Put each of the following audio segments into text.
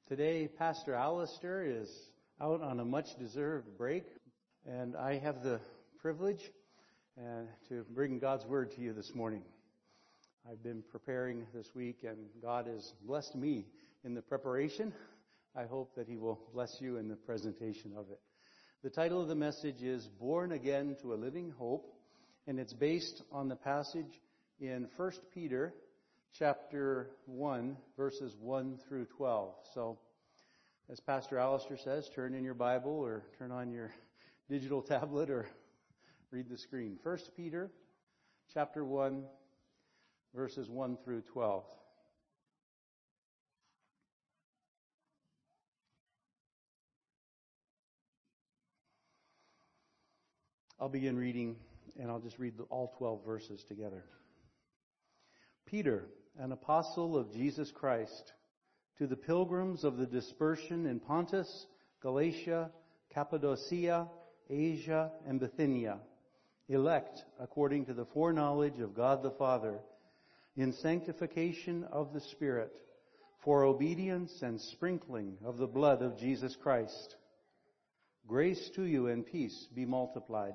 Today, Pastor Alistair is out on a much-deserved break, and I have the privilege to bring God's Word to you this morning. I've been preparing this week, and God has blessed me in the preparation. I hope that He will bless you in the presentation of it. The title of the message is Born Again to a Living Hope, and it's based on the passage in 1 Peter chapter 1, verses 1 through 12. So, as Pastor Alistair says, turn in your Bible or turn on your digital tablet or read the screen. 1 Peter chapter 1, verses 1 through 12. I'll begin reading, and I'll just read all 12 verses together. Peter, an apostle of Jesus Christ, to the pilgrims of the dispersion in Pontus, Galatia, Cappadocia, Asia, and Bithynia, elect according to the foreknowledge of God the Father, in sanctification of the Spirit, for obedience and sprinkling of the blood of Jesus Christ. Grace to you and peace be multiplied.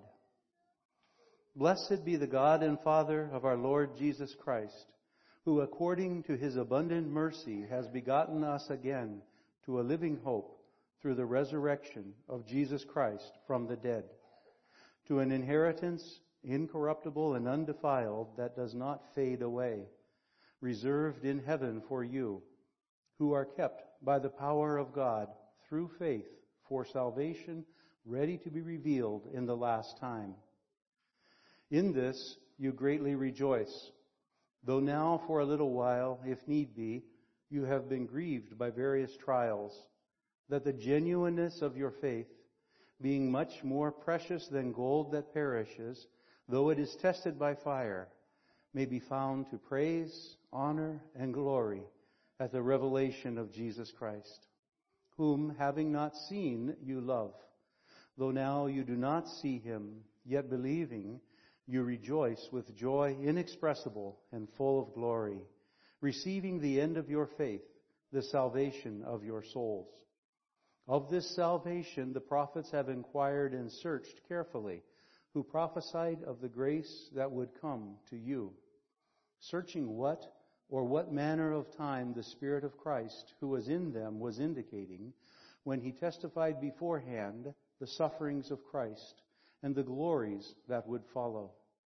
Blessed be the God and Father of our Lord Jesus Christ, who according to His abundant mercy has begotten us again to a living hope through the resurrection of Jesus Christ from the dead, to an inheritance incorruptible and undefiled that does not fade away, reserved in heaven for you, who are kept by the power of God through faith for salvation ready to be revealed in the last time. In this you greatly rejoice, though now for a little while, if need be, you have been grieved by various trials, that the genuineness of your faith, being much more precious than gold that perishes, though it is tested by fire, may be found to praise, honor, and glory at the revelation of Jesus Christ, whom, having not seen, you love, though now you do not see Him, yet believing, you rejoice with joy inexpressible and full of glory, receiving the end of your faith, the salvation of your souls. Of this salvation the prophets have inquired and searched carefully, who prophesied of the grace that would come to you, searching what manner of time the Spirit of Christ, who was in them, was indicating, when He testified beforehand the sufferings of Christ, and the glories that would follow.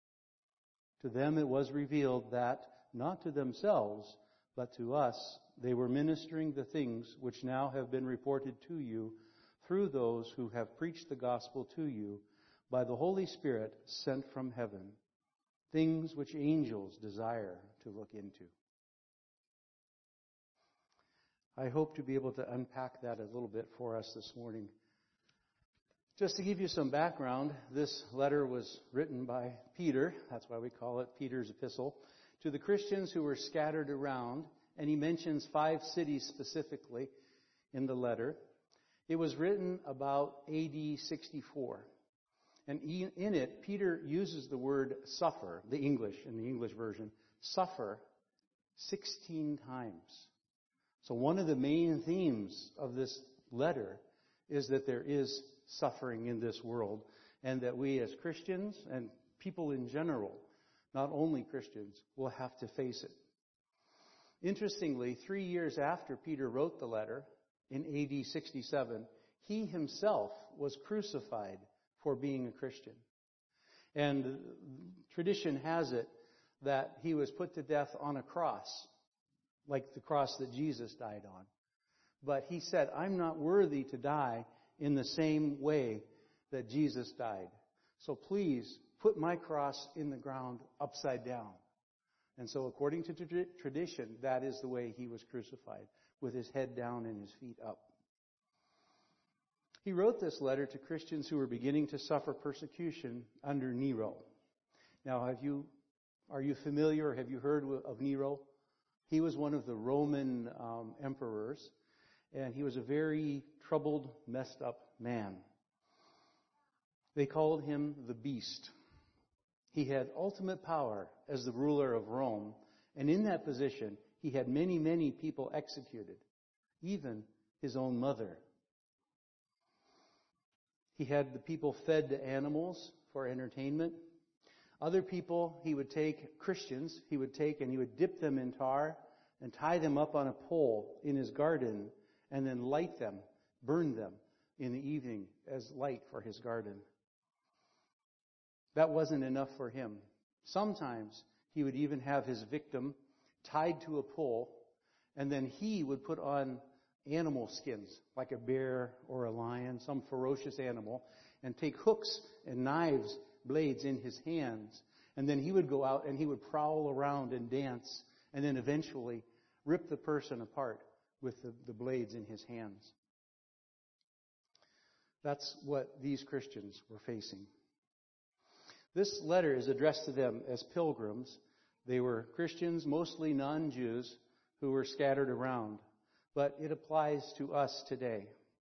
To them it was revealed that, not to themselves, but to us, they were ministering the things which now have been reported to you through those who have preached the gospel to you by the Holy Spirit sent from heaven, things which angels desire to look into. I hope to be able to unpack that a little bit for us this morning. Just to give you some background, this letter was written by Peter, that's why we call it Peter's epistle, to the Christians who were scattered around, and he mentions 5 cities specifically in the letter. It was written about AD 64. And in it, Peter uses the word suffer, in the English version, suffer 16 times. So one of the main themes of this letter is that there is suffering in this world, and that we as Christians and people in general, not only Christians, will have to face it. Interestingly, 3 years after Peter wrote the letter, in AD 67, he himself was crucified for being a Christian. And tradition has it that he was put to death on a cross, like the cross that Jesus died on. But he said, I'm not worthy to die in the same way that Jesus died. So please put my cross in the ground upside down. And so according to tradition, that is the way he was crucified, with his head down and his feet up. He wrote this letter to Christians who were beginning to suffer persecution under Nero. Now, are you familiar or have you heard of Nero? He was one of the Roman emperors, and he was a very troubled, messed up man. They called him the Beast. He had ultimate power as the ruler of Rome, and in that position, he had many, many people executed, even his own mother. He had the people fed to animals for entertainment. Other people he would take, Christians, he would take and he would dip them in tar and tie them up on a pole in his garden and then light them, burn them in the evening as light for his garden. That wasn't enough for him. Sometimes he would even have his victim tied to a pole, and then he would put on animal skins, like a bear or a lion, some ferocious animal, and take hooks and knives, blades in his hands. And then he would go out and he would prowl around and dance, and then eventually rip the person apart with the blades in his hands. That's what these Christians were facing. This letter is addressed to them as pilgrims. They were Christians, mostly non-Jews, who were scattered around. But it applies to us today.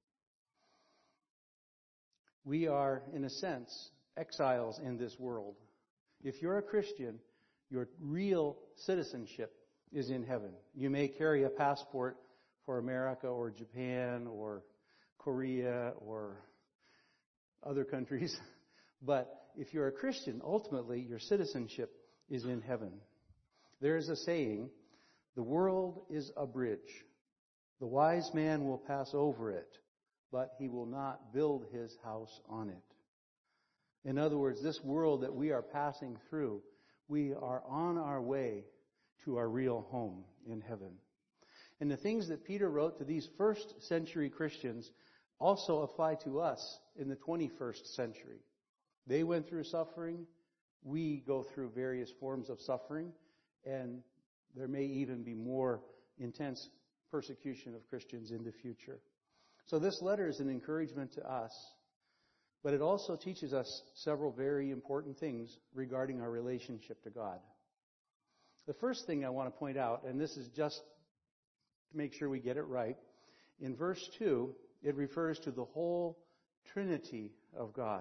We are, in a sense, exiles in this world. If you're a Christian, your real citizenship is in heaven. You may carry a passport for America or Japan or Korea or other countries, but if you're a Christian, ultimately your citizenship is in heaven. There is a saying, the world is a bridge. The wise man will pass over it, but he will not build his house on it. In other words, this world that we are passing through, we are on our way to our real home in heaven. And the things that Peter wrote to these first century Christians also apply to us in the 21st century. They went through suffering. We go through various forms of suffering. And there may even be more intense persecution of Christians in the future. So this letter is an encouragement to us. But it also teaches us several very important things regarding our relationship to God. The first thing I want to point out, and this is just to make sure we get it right, in verse 2, it refers to the whole Trinity of God.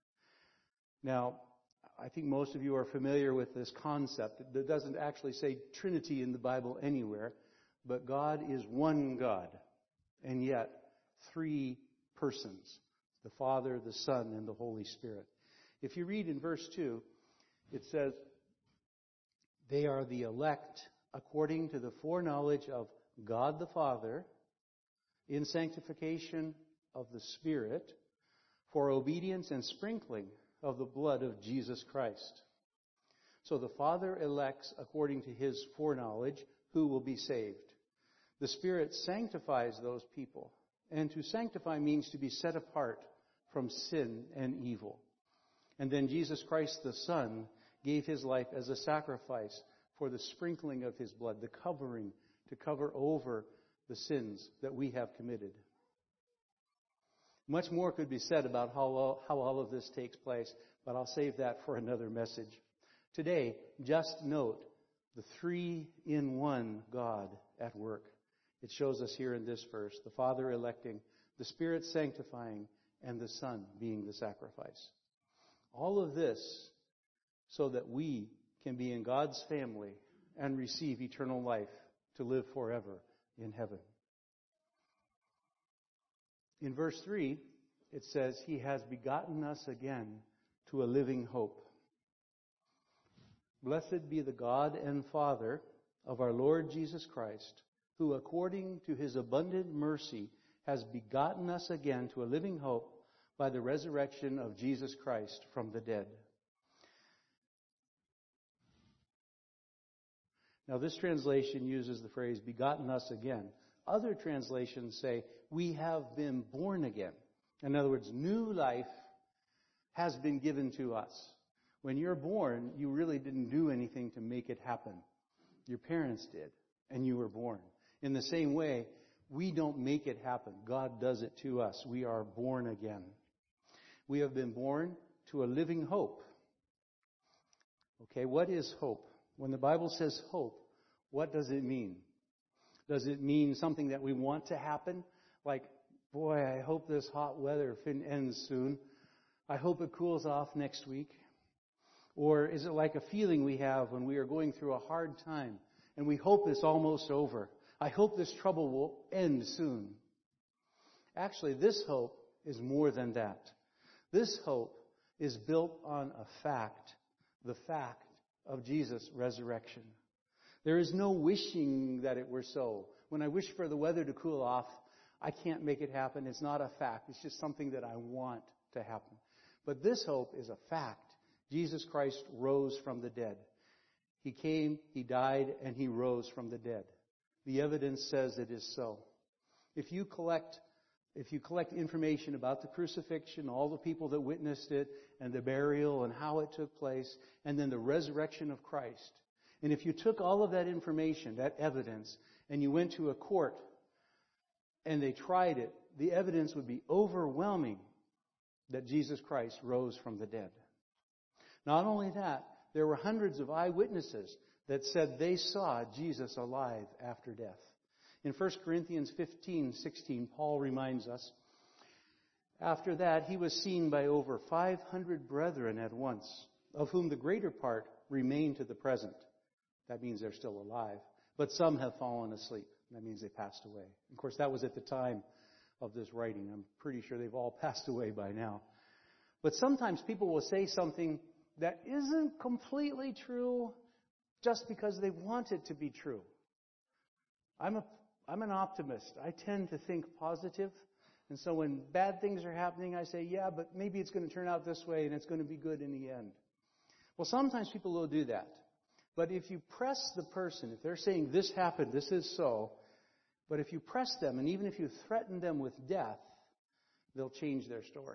Now, I think most of you are familiar with this concept. It doesn't actually say Trinity in the Bible anywhere, but God is one God, and yet three persons, the Father, the Son, and the Holy Spirit. If you read in verse 2, it says, they are the elect according to the foreknowledge of God the Father, in sanctification of the Spirit, for obedience and sprinkling of the blood of Jesus Christ. So the Father elects according to his foreknowledge who will be saved. The Spirit sanctifies those people. And to sanctify means to be set apart from sin and evil. And then Jesus Christ the Son gave his life as a sacrifice for the sprinkling of his blood, the covering, to cover over the sins that we have committed. Much more could be said about how all of this takes place, but I'll save that for another message. Today, just note the three-in-one God at work. It shows us here in this verse, the Father electing, the Spirit sanctifying, and the Son being the sacrifice. All of this so that we can be in God's family and receive eternal life to live forever in heaven. In verse 3, it says, he has begotten us again to a living hope. Blessed be the God and Father of our Lord Jesus Christ, who according to his abundant mercy has begotten us again to a living hope by the resurrection of Jesus Christ from the dead. Now this translation uses the phrase begotten us again. Other translations say we have been born again. In other words, new life has been given to us. When you're born, you really didn't do anything to make it happen. Your parents did, and you were born. In the same way, we don't make it happen. God does it to us. We are born again. We have been born to a living hope. Okay, what is hope? When the Bible says hope, what does it mean? Does it mean something that we want to happen? Like, boy, I hope this hot weather ends soon. I hope it cools off next week. Or is it like a feeling we have when we are going through a hard time and we hope it's almost over? I hope this trouble will end soon. Actually, this hope is more than that. This hope is built on a fact, the fact of Jesus' resurrection. There is no wishing that it were so. When I wish for the weather to cool off, I can't make it happen. It's not a fact. It's just something that I want to happen. But this hope is a fact. Jesus Christ rose from the dead. He came, He died, and He rose from the dead. The evidence says it is so. If you collect information about the crucifixion, all the people that witnessed it, and the burial and how it took place, and then the resurrection of Christ, and if you took all of that information, that evidence, and you went to a court and they tried it, the evidence would be overwhelming that Jesus Christ rose from the dead. Not only that, there were hundreds of eyewitnesses that said they saw Jesus alive after death. In 1 Corinthians 15:16, Paul reminds us, after that he was seen by over 500 brethren at once, of whom the greater part remain to the present. That means they're still alive. But some have fallen asleep. That means they passed away. Of course, that was at the time of this writing. I'm pretty sure they've all passed away by now. But sometimes people will say something that isn't completely true just because they want it to be true. I'm an optimist. I tend to think positive. And so when bad things are happening, I say, yeah, but maybe it's going to turn out this way and it's going to be good in the end. Well, sometimes people will do that. But if you press the person, if they're saying this happened, this is so, but if you press them and even if you threaten them with death, they'll change their story.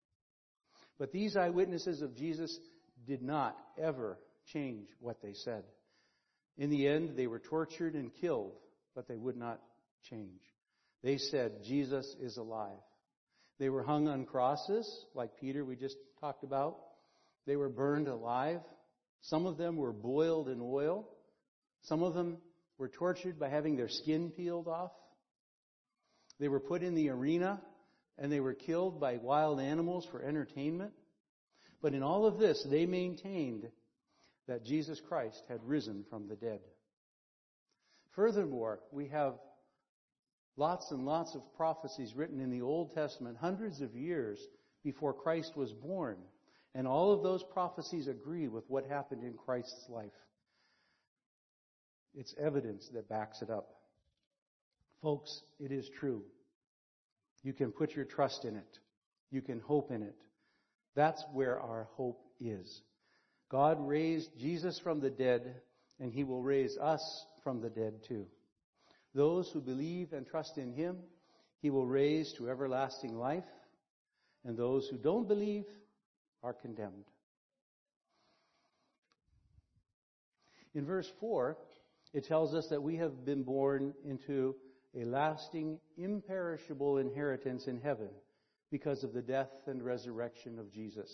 But these eyewitnesses of Jesus did not ever change what they said. In the end, they were tortured and killed, but they would not change. They said, Jesus is alive. They were hung on crosses, like Peter we just talked about. They were burned alive. Some of them were boiled in oil. Some of them were tortured by having their skin peeled off. They were put in the arena and they were killed by wild animals for entertainment. But in all of this, they maintained that Jesus Christ had risen from the dead. Furthermore, we have lots and lots of prophecies written in the Old Testament hundreds of years before Christ was born. And all of those prophecies agree with what happened in Christ's life. It's evidence that backs it up. Folks, it is true. You can put your trust in it. You can hope in it. That's where our hope is. God raised Jesus from the dead, and He will raise us from the dead too. Those who believe and trust in Him, He will raise to everlasting life, and those who don't believe are condemned. In verse 4, it tells us that we have been born into a lasting, imperishable inheritance in heaven because of the death and resurrection of Jesus.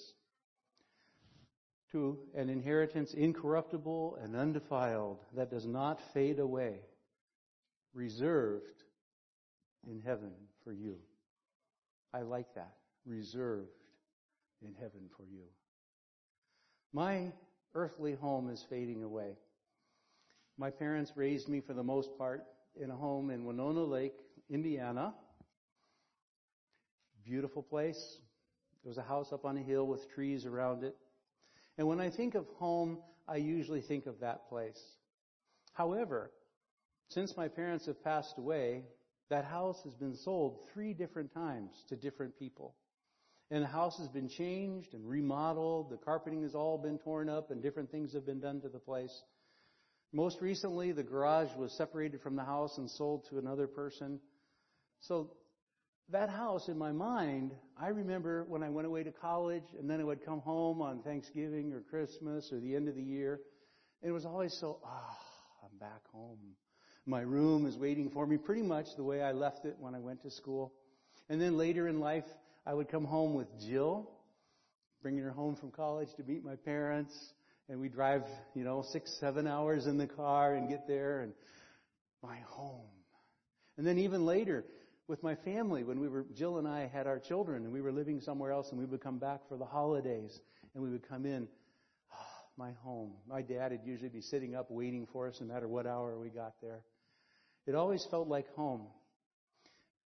To an inheritance incorruptible and undefiled that does not fade away, reserved in heaven for you. I like that. Reserved in heaven for you. My earthly home is fading away. My parents raised me for the most part in a home in Winona Lake, Indiana. Beautiful place. There was a house up on a hill with trees around it. And when I think of home, I usually think of that place. However, since my parents have passed away, that house has been sold 3 different times to different people. And the house has been changed and remodeled. The carpeting has all been torn up and different things have been done to the place. Most recently, the garage was separated from the house and sold to another person. So that house, in my mind, I remember when I went away to college and then I would come home on Thanksgiving or Christmas or the end of the year. And it was always so, I'm back home. My room is waiting for me pretty much the way I left it when I went to school. And then later in life, I would come home with Jill, bringing her home from college to meet my parents. And we'd drive, 6-7 hours in the car and get there and my home. And then even later with my family, when Jill and I had our children and we were living somewhere else and we would come back for the holidays and we would come in, my home. My dad would usually be sitting up waiting for us no matter what hour we got there. It always felt like home.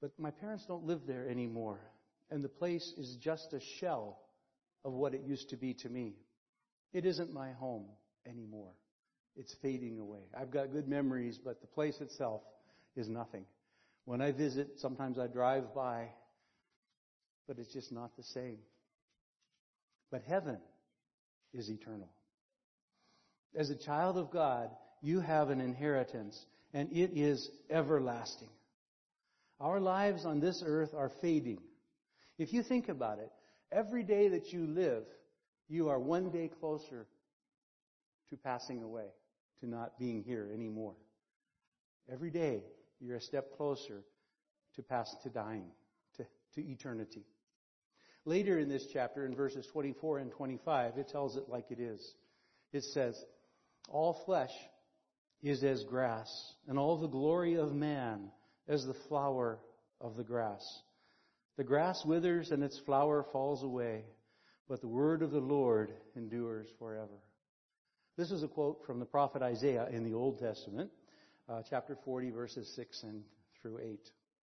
But my parents don't live there anymore. And the place is just a shell of what it used to be to me. It isn't my home anymore. It's fading away. I've got good memories, but the place itself is nothing. When I visit, sometimes I drive by, but it's just not the same. But heaven is eternal. As a child of God, you have an inheritance, and it is everlasting. Our lives on this earth are fading. If you think about it, every day that you live, you are one day closer to passing away, to not being here anymore. Every day, you're a step closer to dying, to eternity. Later in this chapter, in verses 24 and 25, it tells it like it is. It says, all flesh is as grass, and all the glory of man as the flower of the grass. The grass withers and its flower falls away, but the word of the Lord endures forever. This is a quote from the prophet Isaiah in the Old Testament, chapter 40, verses 6 and through 8.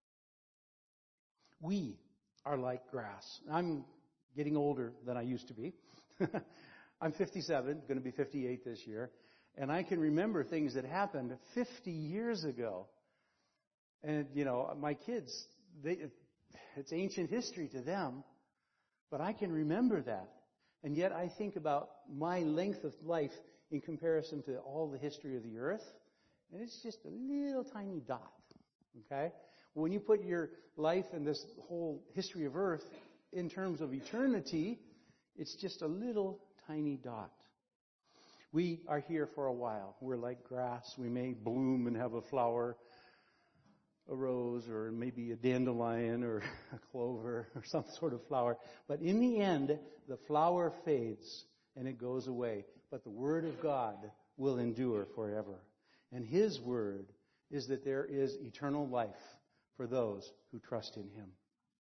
We are like grass. I'm getting older than I used to be. I'm 57, going to be 58 this year. And I can remember things that happened 50 years ago. And, my kids, it's ancient history to them. But I can remember that. And yet I think about my length of life in comparison to all the history of the earth. And it's just a little tiny dot. Okay? When you put your life and this whole history of earth in terms of eternity, it's just a little tiny dot. We are here for a while. We're like grass. We may bloom and have a flower, a rose, or maybe a dandelion or a clover or some sort of flower. But in the end, the flower fades and it goes away. But the Word of God will endure forever. And His Word is that there is eternal life for those who trust in Him.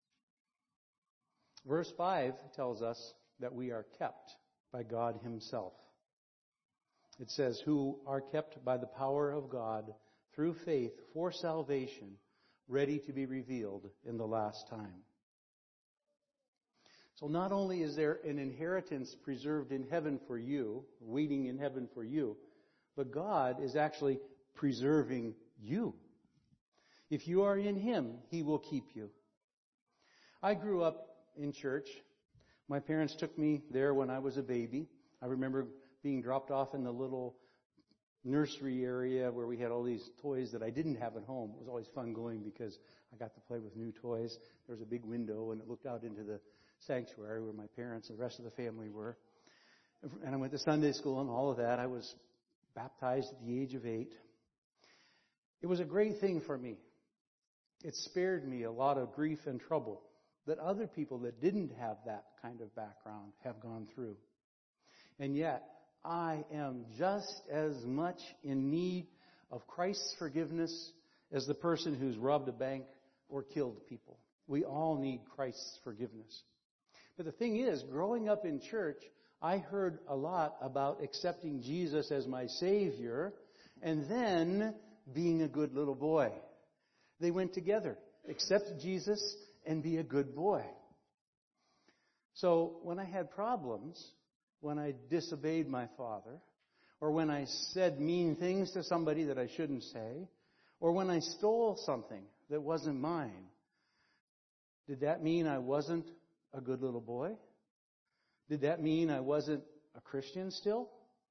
Verse 5 tells us that we are kept by God Himself. It says, who are kept by the power of God through faith for salvation, ready to be revealed in the last time. So not only is there an inheritance preserved in heaven for you, waiting in heaven for you, but God is actually preserving you. If you are in Him, He will keep you. I grew up in church. My parents took me there when I was a baby. I remember being dropped off in the little nursery area where we had all these toys that I didn't have at home. It was always fun going because I got to play with new toys. There was a big window and it looked out into the sanctuary where my parents and the rest of the family were. And I went to Sunday school and all of that. I was baptized at the age of 8. It was a great thing for me. It spared me a lot of grief and trouble that other people that didn't have that kind of background have gone through. And yet, I am just as much in need of Christ's forgiveness as the person who's robbed a bank or killed people. We all need Christ's forgiveness. But the thing is, growing up in church, I heard a lot about accepting Jesus as my Savior and then being a good little boy. They went together. Accept Jesus and be a good boy. So when I had problems, when I disobeyed my father, or when I said mean things to somebody that I shouldn't say, or when I stole something that wasn't mine, did that mean I wasn't a good little boy? Did that mean I wasn't a Christian still?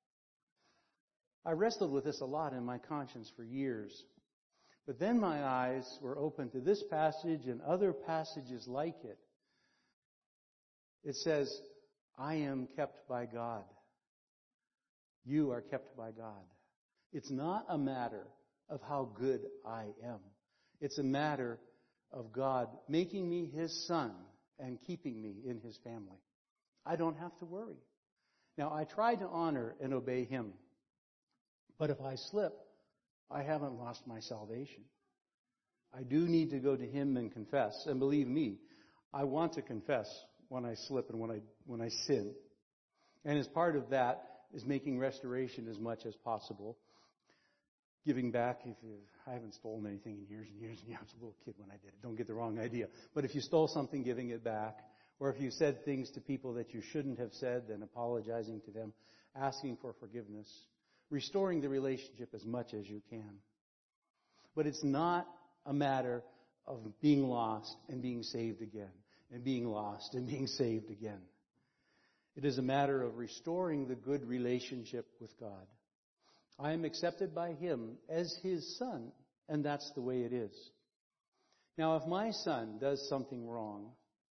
I wrestled with this a lot in my conscience for years. But then my eyes were opened to this passage and other passages like it. It says, I am kept by God. You are kept by God. It's not a matter of how good I am. It's a matter of God making me His son and keeping me in His family. I don't have to worry. Now, I try to honor and obey Him. But if I slip, I haven't lost my salvation. I do need to go to Him and confess. And believe me, I want to confess when I slip and when I sin. And as part of that is making restoration as much as possible. giving back. I haven't stolen anything in years and years and years. I was a little kid when I did it. Don't get the wrong idea. But if you stole something, giving it back. Or if you said things to people that you shouldn't have said, then apologizing to them, asking for forgiveness, restoring the relationship as much as you can. But it's not a matter of being lost and being saved again, and being lost and being saved again. It is a matter of restoring the good relationship with God. I am accepted by Him as His son, and that's the way it is. Now, if my son does something wrong,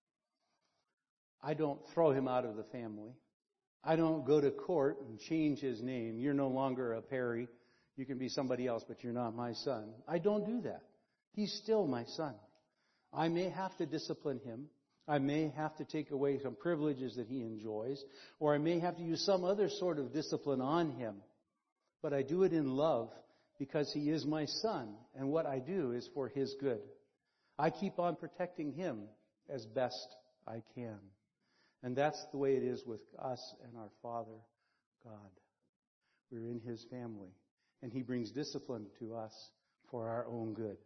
I don't throw him out of the family. I don't go to court and change his name. You're no longer a Perry. You can be somebody else, but you're not my son. I don't do that. He's still my son. I may have to discipline him. I may have to take away some privileges that he enjoys, or I may have to use some other sort of discipline on him. But I do it in love because he is my son, and what I do is for his good. I keep on protecting him as best I can. And that's the way it is with us and our Father, God. We're in His family, and He brings discipline to us for our own good.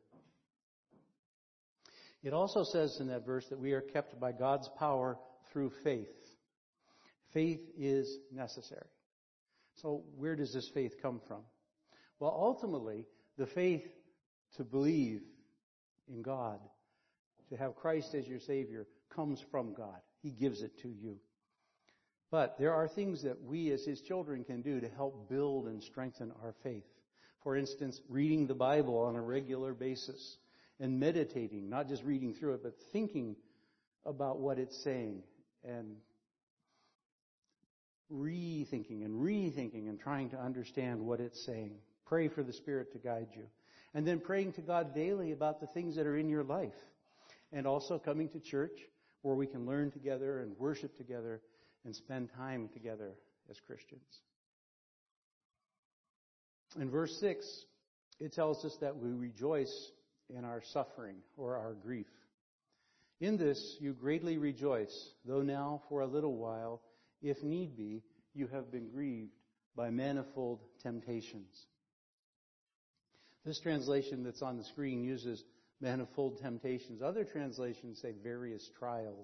It also says in that verse that we are kept by God's power through faith. Faith is necessary. So where does this faith come from? Well, ultimately, the faith to believe in God, to have Christ as your Savior, comes from God. He gives it to you. But there are things that we as His children can do to help build and strengthen our faith. For instance, reading the Bible on a regular basis and meditating, not just reading through it, but thinking about what it's saying and rethinking and trying to understand what it's saying. Pray for the Spirit to guide you. And then praying to God daily about the things that are in your life. And also coming to church where we can learn together and worship together and spend time together as Christians. In verse 6, it tells us that we rejoice in our suffering or our grief. In this you greatly rejoice, though now for a little while, if need be, you have been grieved by manifold temptations. This translation that's on the screen uses manifold temptations. Other translations say various trials.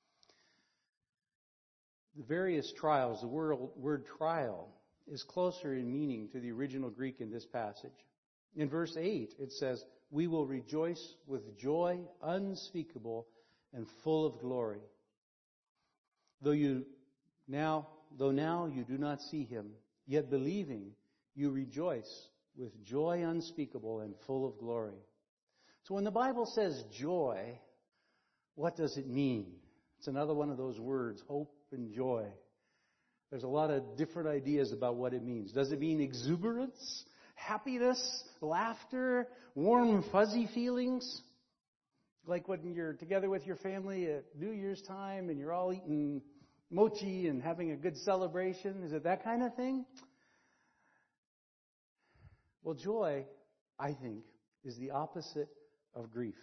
The various trials, the word trial, is closer in meaning to the original Greek in this passage. In verse 8, it says, "We will rejoice with joy unspeakable and full of glory. Though now you do not see Him, yet believing you rejoice with joy unspeakable and full of glory." So when the Bible says joy, what does it mean? It's another one of those words, hope and joy. There's a lot of different ideas about what it means. Does it mean exuberance, happiness, laughter, warm, fuzzy feelings? Like when you're together with your family at New Year's time and you're all eating mochi and having a good celebration? Is it that kind of thing? Well, joy, I think, is the opposite of grief.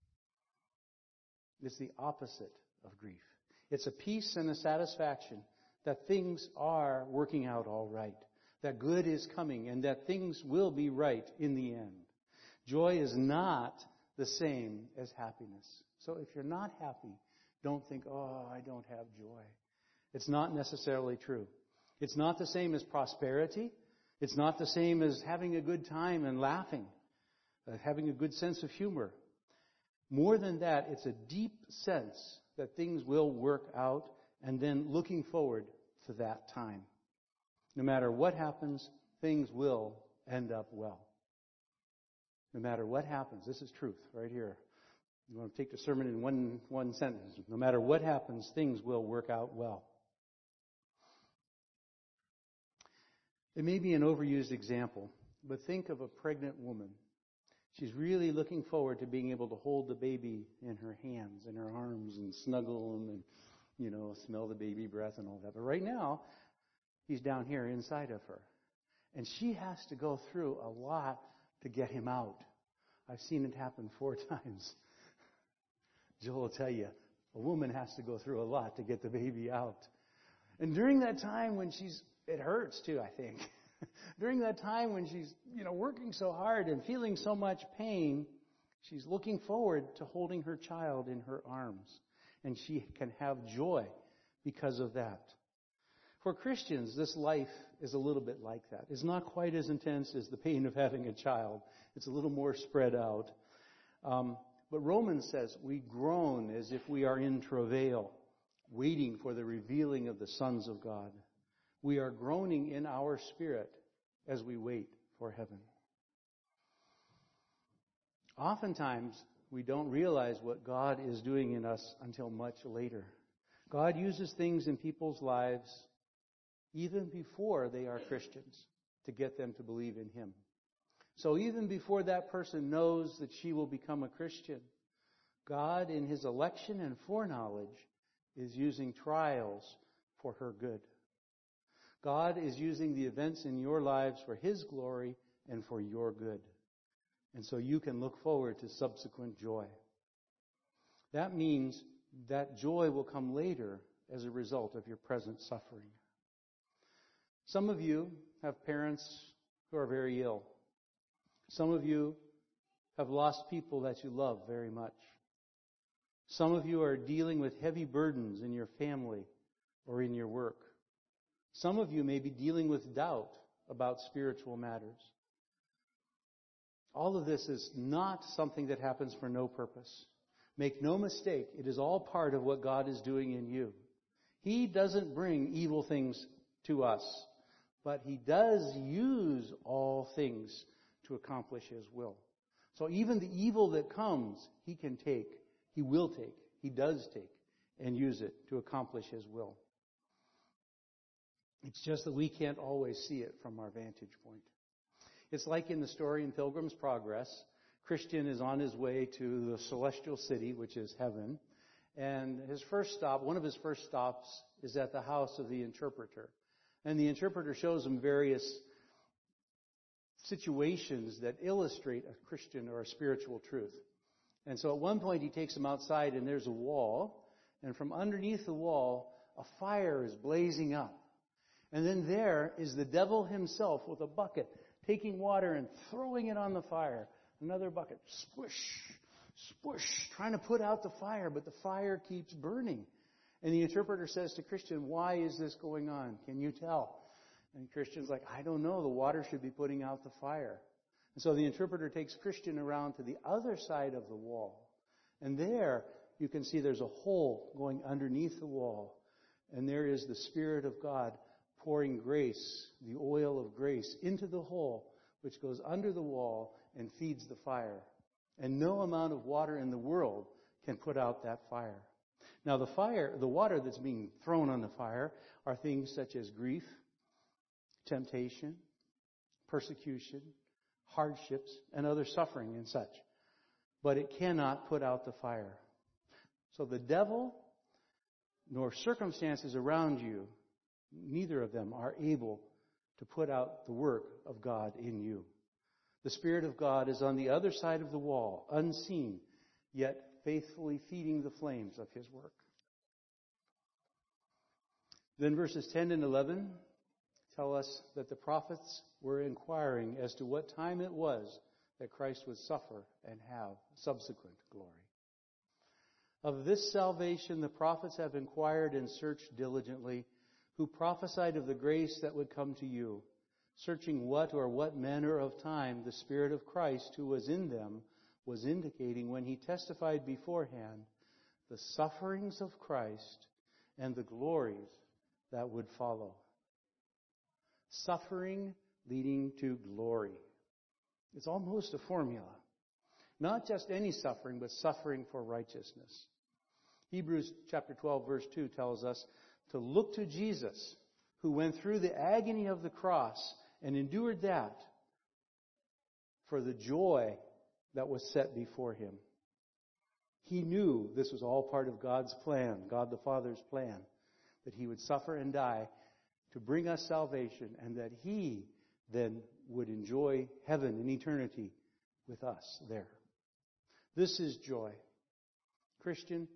It's the opposite of grief. It's a peace and a satisfaction that things are working out all right, that good is coming, and that things will be right in the end. Joy is not the same as happiness. So if you're not happy, don't think, oh, I don't have joy. It's not necessarily true. It's not the same as prosperity. It's not the same as having a good time and laughing, having a good sense of humor. More than that, it's a deep sense that things will work out and then looking forward to that time. No matter what happens, things will end up well. No matter what happens, this is truth right here. You want to take the sermon in one sentence. No matter what happens, things will work out well. It may be an overused example, but think of a pregnant woman. She's really looking forward to being able to hold the baby in her hands, in her arms, and snuggle him and, smell the baby breath and all that. But right now, he's down here inside of her. And she has to go through a lot to get him out. I've seen it happen 4 times. Joel will tell you, a woman has to go through a lot to get the baby out. And during that time when it hurts too, I think. During that time when she's, working so hard and feeling so much pain, she's looking forward to holding her child in her arms. And she can have joy because of that. For Christians, this life is a little bit like that. It's not quite as intense as the pain of having a child. It's a little more spread out. But Romans says we groan as if we are in travail, waiting for the revealing of the sons of God. We are groaning in our spirit as we wait for heaven. Oftentimes, we don't realize what God is doing in us until much later. God uses things in people's lives even before they are Christians to get them to believe in Him. So even before that person knows that she will become a Christian, God, in His election and foreknowledge, is using trials for her good. God is using the events in your lives for His glory and for your good. And so you can look forward to subsequent joy. That means that joy will come later as a result of your present suffering. Some of you have parents who are very ill. Some of you have lost people that you love very much. Some of you are dealing with heavy burdens in your family or in your work. Some of you may be dealing with doubt about spiritual matters. All of this is not something that happens for no purpose. Make no mistake, it is all part of what God is doing in you. He doesn't bring evil things to us, but He does use all things to accomplish His will. So even the evil that comes, He can take, He will take, He does take, and use it to accomplish His will. It's just that we can't always see it from our vantage point. It's like in the story in Pilgrim's Progress. Christian is on his way to the celestial city, which is heaven. And one of his first stops is at the house of the interpreter. And the interpreter shows him various situations that illustrate a Christian or a spiritual truth. And so at one point he takes him outside and there's a wall. And from underneath the wall, a fire is blazing up. And then there is the devil himself with a bucket, taking water and throwing it on the fire. Another bucket, squish, squish, trying to put out the fire, but the fire keeps burning. And the interpreter says to Christian, "Why is this going on? Can you tell?" And Christian's like, "I don't know. The water should be putting out the fire." And so the interpreter takes Christian around to the other side of the wall. And there you can see there's a hole going underneath the wall. And there is the Spirit of God pouring grace, the oil of grace, into the hole, which goes under the wall and feeds the fire. And no amount of water in the world can put out that fire. Now the water that's being thrown on the fire are things such as grief, temptation, persecution, hardships, and other suffering and such. But it cannot put out the fire. So the devil nor circumstances around you, neither of them are able to put out the work of God in you. The Spirit of God is on the other side of the wall, unseen, yet faithfully feeding the flames of His work. Then verses 10 and 11 tell us that the prophets were inquiring as to what time it was that Christ would suffer and have subsequent glory. Of this salvation the prophets have inquired and searched diligently, who prophesied of the grace that would come to you, searching what manner of time the Spirit of Christ who was in them was indicating when He testified beforehand the sufferings of Christ and the glories that would follow. Suffering leading to glory. It's almost a formula. Not just any suffering, but suffering for righteousness. Hebrews chapter 12, verse 2 tells us to look to Jesus, who went through the agony of the cross and endured that for the joy that was set before Him. He knew this was all part of God's plan, God the Father's plan, that He would suffer and die to bring us salvation, and that He then would enjoy heaven and eternity with us there. This is joy. Christian,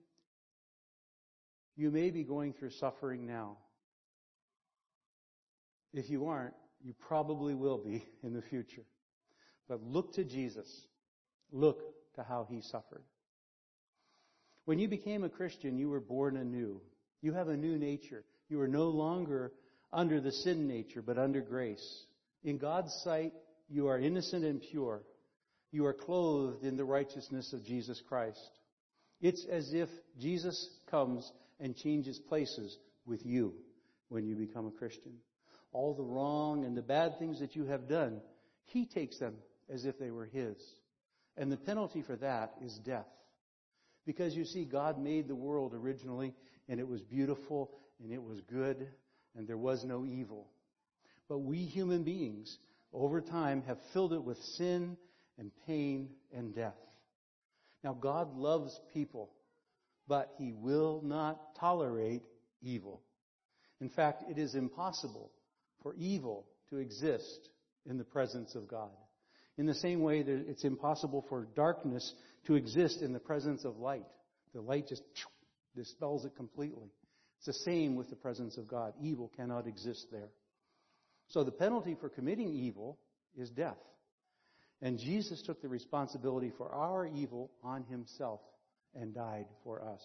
you may be going through suffering now. If you aren't, You probably will be in the future. But look to Jesus. Look to how he suffered. When you became a Christian, you were born anew. You have a new nature. You are no longer under the sin nature, but under grace. In God's sight, you are innocent and pure. You are clothed in the righteousness of Jesus Christ. It's as if Jesus comes and changes places with you when you become a Christian. All the wrong and the bad things that you have done, he takes them as if they were his. And the penalty for that is death. Because you see, God made the world originally, and it was beautiful, and it was good, and there was no evil. But we human beings, over time, have filled it with sin and pain and death. Now, God loves people, but he will not tolerate evil. In fact, it is impossible for evil to exist in the presence of God. In the same way that it's impossible for darkness to exist in the presence of light. The light just dispels it completely. It's the same with the presence of God. Evil cannot exist there. So the penalty for committing evil is death. And Jesus took the responsibility for our evil on himself and died for us.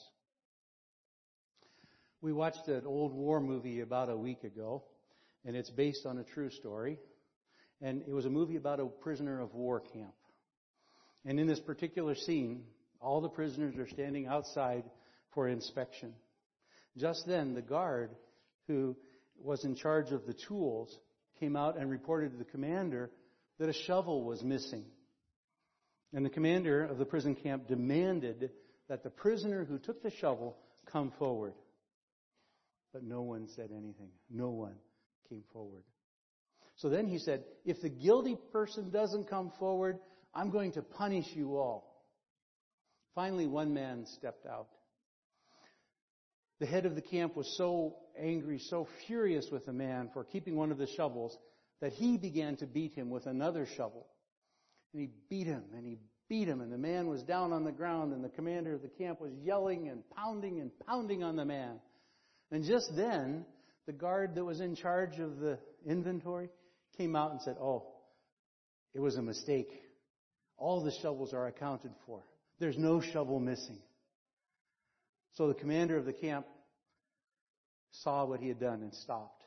We watched an old war movie about a week ago, and it's based on a true story. And it was a movie about a prisoner of war camp. And in this particular scene, all the prisoners are standing outside for inspection. Just then, the guard who was in charge of the tools came out and reported to the commander that a shovel was missing. And the commander of the prison camp demanded that the prisoner who took the shovel come forward. But no one said anything. No one came forward. So then he said, if the guilty person doesn't come forward, I'm going to punish you all. Finally, one man stepped out. The head of the camp was so angry, so furious with the man for keeping one of the shovels, that he began to beat him with another shovel. And he beat him, and he beat him, and the man was down on the ground, and the commander of the camp was yelling and pounding on the man. And just then, the guard that was in charge of the inventory came out and said, oh, it was a mistake. All the shovels are accounted for. There's no shovel missing. So the commander of the camp saw what he had done and stopped.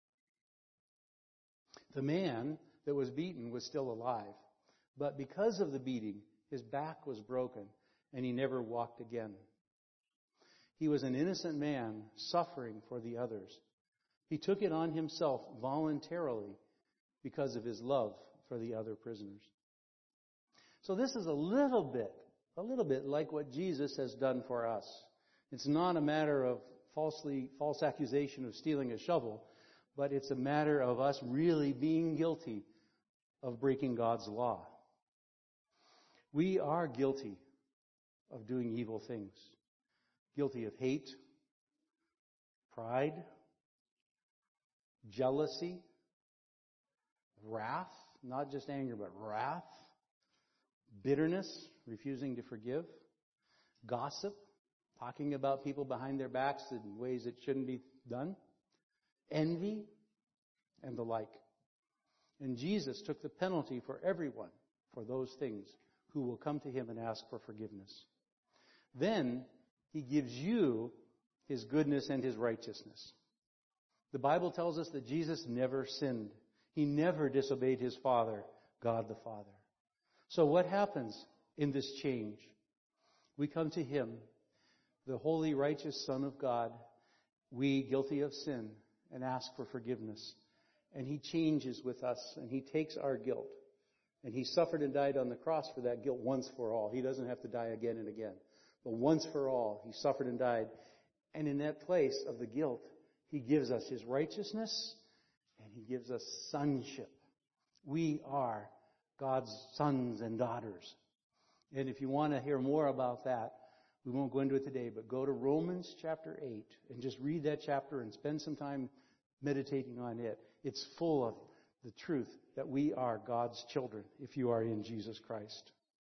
The man that was beaten was still alive. But because of the beating, his back was broken and he never walked again. He was an innocent man suffering for the others. He took it on himself voluntarily because of his love for the other prisoners. So this is a little bit like what Jesus has done for us. It's not a matter of false accusation of stealing a shovel, but it's a matter of us really being guilty of breaking God's law. We are guilty of doing evil things. Guilty of hate, pride, jealousy, wrath, not just anger, but wrath, bitterness, refusing to forgive, gossip, talking about people behind their backs in ways that shouldn't be done, envy, and the like. And Jesus took the penalty for everyone for those things who will come to him and ask for forgiveness. Then he gives you his goodness and his righteousness. The Bible tells us that Jesus never sinned. He never disobeyed his Father, God the Father. So what happens in this change? We come to him, the holy, righteous Son of God, we guilty of sin, and ask for forgiveness. And he changes with us, and he takes our guilt. And he suffered and died on the cross for that guilt once for all. He doesn't have to die again and again. But once for all, he suffered and died. And in that place of the guilt, he gives us his righteousness, and he gives us sonship. We are God's sons and daughters. And if you want to hear more about that, we won't go into it today, but go to Romans chapter 8 and just read that chapter and spend some time meditating on it. It's full of the truth that we are God's children if you are in Jesus Christ.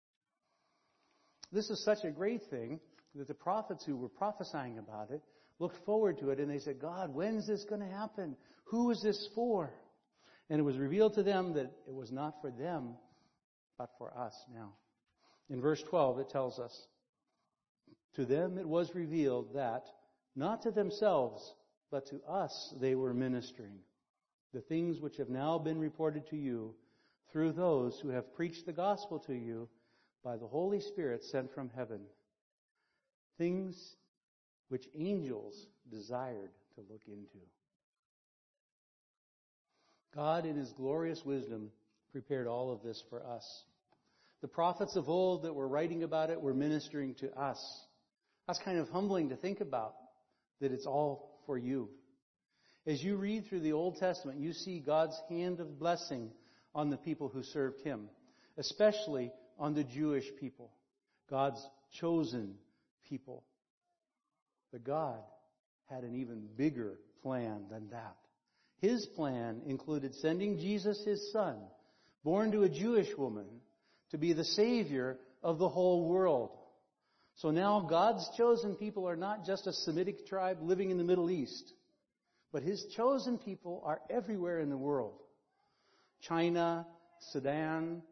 This is such a great thing that the prophets who were prophesying about it looked forward to it, and they said, God, when's this going to happen? Who is this for? And it was revealed to them that it was not for them, but for us now. In verse 12, it tells us, to them it was revealed that, not to themselves, but to us they were ministering, the things which have now been reported to you through those who have preached the gospel to you by the Holy Spirit sent from heaven, things which angels desired to look into. God, in His glorious wisdom, prepared all of this for us. The prophets of old that were writing about it were ministering to us. That's kind of humbling to think about, that it's all for you. As you read through the Old Testament, you see God's hand of blessing on the people who served Him, especially on the Jewish people, God's chosen people. But God had an even bigger plan than that. His plan included sending Jesus, His Son, born to a Jewish woman, to be the Savior of the whole world. So now God's chosen people are not just a Semitic tribe living in the Middle East, but His chosen people are everywhere in the world. China, Sudan,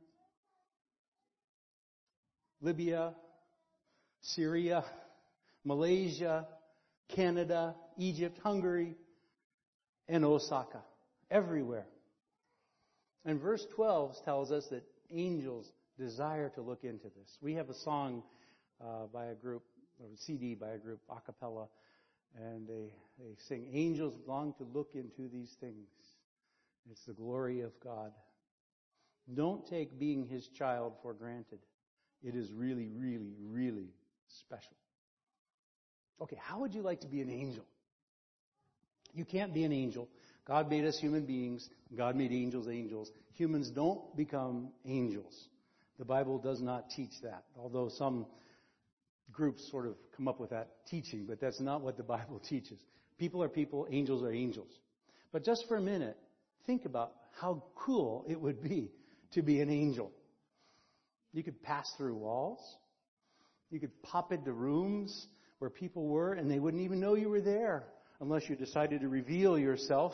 Libya, Syria, Malaysia, Canada, Egypt, Hungary, and Osaka. Everywhere. And verse 12 tells us that angels desire to look into this. We have a song by a group, or a CD by a group, a cappella, and they sing, angels long to look into these things. It's the glory of God. Don't take being His child for granted. It is really, really, really special. Okay, how would you like to be an angel? You can't be an angel. God made us human beings. God made angels angels. Humans don't become angels. The Bible does not teach that, although some groups sort of come up with that teaching, but that's not what the Bible teaches. People are people, angels are angels. But just for a minute, think about how cool it would be to be an angel. You could pass through walls. You could pop into rooms where people were and they wouldn't even know you were there unless you decided to reveal yourself.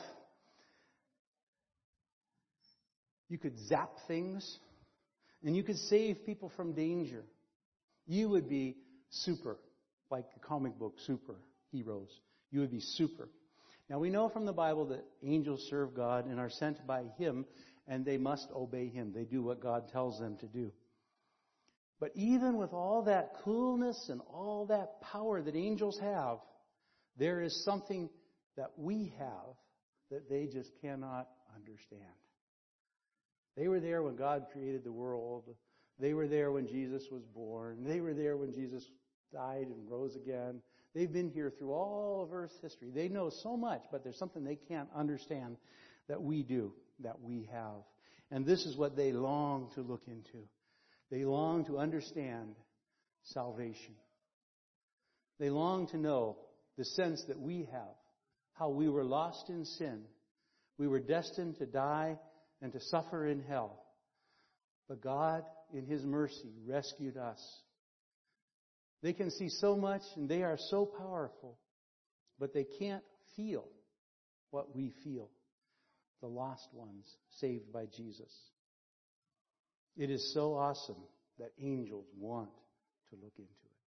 You could zap things and you could save people from danger. You would be super, like the comic book superheroes. You would be super. Now we know from the Bible that angels serve God and are sent by Him, and they must obey Him. They do what God tells them to do. But even with all that coolness and all that power that angels have, there is something that we have that they just cannot understand. They were there when God created the world. They were there when Jesus was born. They were there when Jesus died and rose again. They've been here through all of Earth's history. They know so much, but there's something they can't understand that we do, that we have. And this is what they long to look into. They long to understand salvation. They long to know the sense that we have, how we were lost in sin. We were destined to die and to suffer in hell. But God, in His mercy, rescued us. They can see so much and they are so powerful, but they can't feel what we feel. The lost ones saved by Jesus. It is so awesome that angels want to look into it.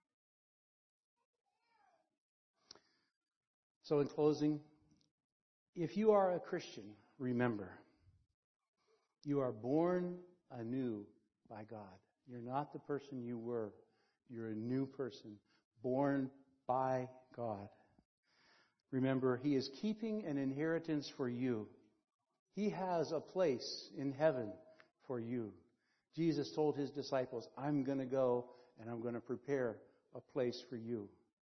So in closing, if you are a Christian, remember, you are born anew by God. You're not the person you were. You're a new person, born by God. Remember, He is keeping an inheritance for you. He has a place in heaven for you. Jesus told His disciples, I'm going to go and I'm going to prepare a place for you.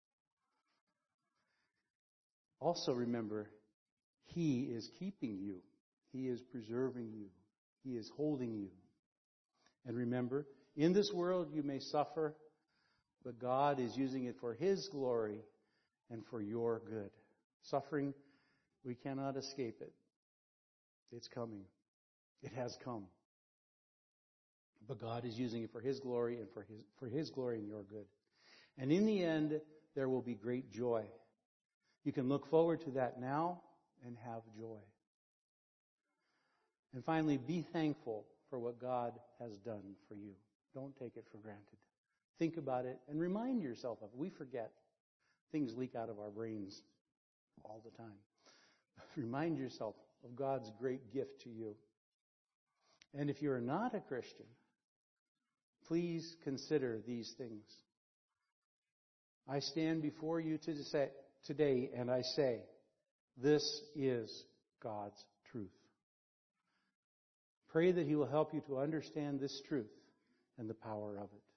Also remember, He is keeping you. He is preserving you. He is holding you. And remember, in this world you may suffer, but God is using it for His glory and for your good. Suffering, we cannot escape it. It's coming. It has come. But God is using it for His glory and for His glory and your good. And in the end, there will be great joy. You can look forward to that now and have joy. And finally, be thankful for what God has done for you. Don't take it for granted. Think about it and remind yourself of it. We forget. Things leak out of our brains all the time. Remind yourself of God's great gift to you. And if you're not a Christian, please consider these things. I stand before you today and I say, this is God's truth. Pray that He will help you to understand this truth and the power of it.